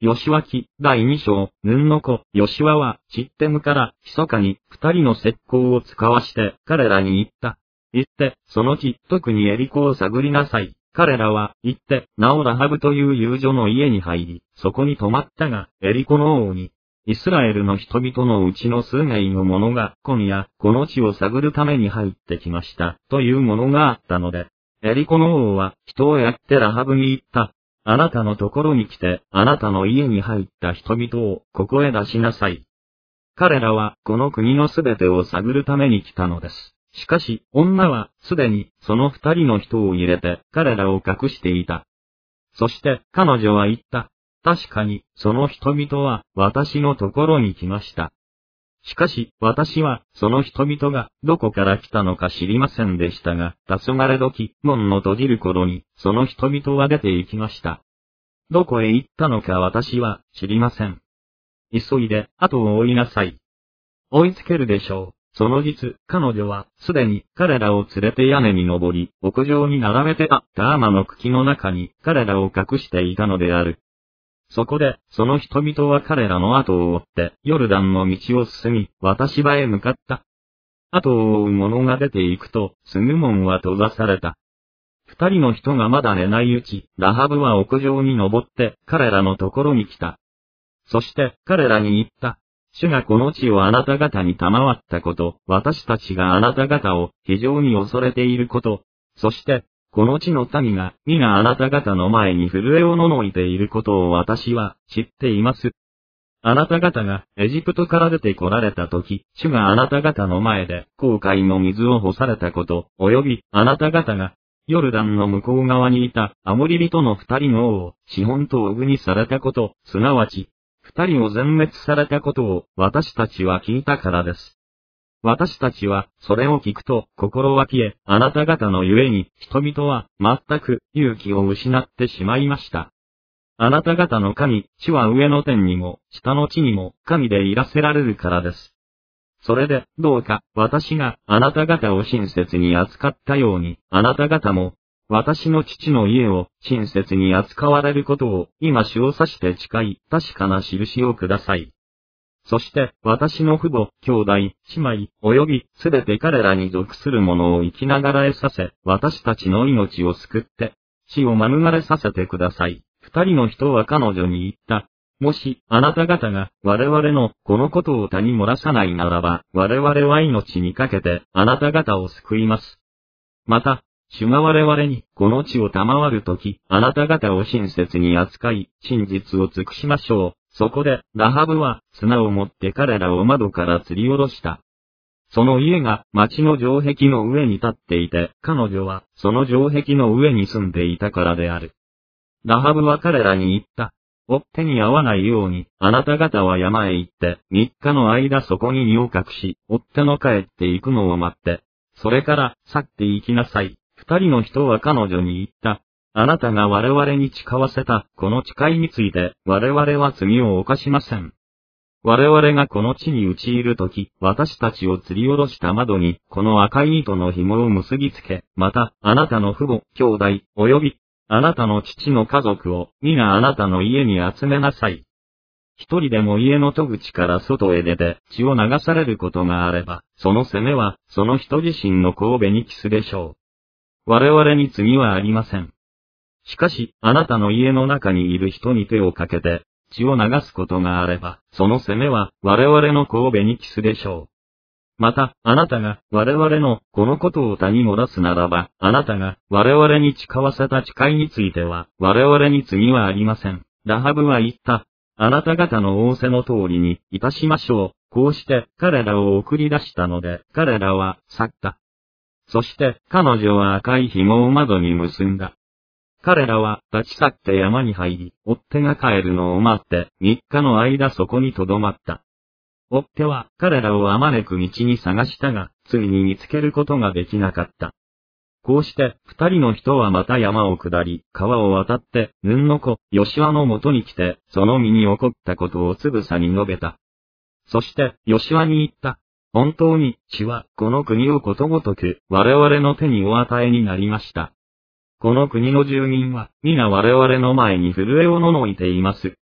吉脇、第二章、ヌンの子、吉和は、シッテムから、密かに、二人の石膏を使わして、彼らに言った。言って、その地、特にエリコを探りなさい。彼らは、言って、ナオラハブという遊女の家に入り、そこに泊まったが、エリコの王に、イスラエルの人々のうちの数名の者が、今夜、この地を探るために入ってきました、というものがあったので、エリコの王は、人をやってラハブに言った。あなたのところに来て、あなたの家に入った人々を、ここへ出しなさい。彼らは、この国のすべてを探るために来たのです。しかし、女は、すでに、その二人の人を入れて、彼らを隠していた。そして、彼女は言った。確かに、その人々は、私のところに来ました。しかし、私は、その人々が、どこから来たのか知りませんでしたが、黄昏時、門の閉じる頃に、その人々は出て行きました。どこへ行ったのか私は、知りません。急いで、後を追いなさい。追いつけるでしょう。その実、彼女は、すでに、彼らを連れて屋根に登り、屋上に並べてあった天の茎の中に、彼らを隠していたのである。そこで、その人々は彼らの後を追って、ヨルダンの道を進み、私場へ向かった。後を追う者が出て行くと、すぐ門は閉ざされた。二人の人がまだ寝ないうち、ラハブは屋上に登って、彼らのところに来た。そして、彼らに言った。主がこの地をあなた方に賜ったこと、私たちがあなた方を非常に恐れていること、そして、この地の民が、皆あなた方の前に震えをののいていることを私は知っています。あなた方がエジプトから出て来られたとき、主があなた方の前で紅海の水を干されたこと、及びあなた方が、ヨルダンの向こう側にいたアモリ人の二人の王をシホンとオグにされたこと、すなわち、二人を全滅されたことを私たちは聞いたからです。私たちは、それを聞くと、心は消え、あなた方のゆえに、人々は、全く、勇気を失ってしまいました。あなた方の神、主は上の天にも、下の地にも、神でいらせられるからです。それで、どうか、私が、あなた方を親切に扱ったように、あなた方も、私の父の家を、親切に扱われることを、今主を指して誓い、確かな印をください。そして、私の父母、兄弟、姉妹、及び、すべて彼らに属する者を生きながらえさせ、私たちの命を救って、死を免れさせてください。二人の人は彼女に言った。もし、あなた方が、我々の、このことを他に漏らさないならば、我々は命にかけて、あなた方を救います。また、主が我々に、この地を賜るとき、あなた方を親切に扱い、真実を尽くしましょう。そこで、ラハブは、綱を持って彼らを窓から吊り下ろした。その家が、町の城壁の上に立っていて、彼女は、その城壁の上に住んでいたからである。ラハブは彼らに言った。追っ手に会わないように、あなた方は山へ行って、3日の間そこに身を隠し、追っ手の帰って行くのを待って、それから、去って行きなさい。二人の人は彼女に言った。あなたが我々に誓わせた、この誓いについて、我々は罪を犯しません。我々がこの地に陥るとき、私たちを吊り下ろした窓に、この赤い糸の紐を結びつけ、また、あなたの父母、兄弟、及び、あなたの父の家族を、皆あなたの家に集めなさい。一人でも家の戸口から外へ出て、血を流されることがあれば、その責めは、その人自身の頭に帰すでしょう。我々に罪はありません。しかし、あなたの家の中にいる人に手をかけて、血を流すことがあれば、その責めは、我々の頭に帰すでしょう。また、あなたが、我々の、このことを他に漏らすならば、あなたが、我々に誓わせた誓いについては、我々に罪はありません。ラハブは言った。あなた方の仰せの通りに、いたしましょう。こうして、彼らを送り出したので、彼らは、去った。そして、彼女は赤い紐を窓に結んだ。彼らは立ち去って山に入り、追っ手が帰るのを待って、3日の間そこに留まった。追っ手は彼らをあまねく道に探したが、ついに見つけることができなかった。こうして、二人の人はまた山を下り、川を渡って、ヌンの子、ヨシュアのもとに来て、その身に起こったことをつぶさに述べた。そして、ヨシュアに言った。本当に、主は、この国をことごとく、我々の手にお与えになりました。この国の住民は、皆我々の前に震えをののいています。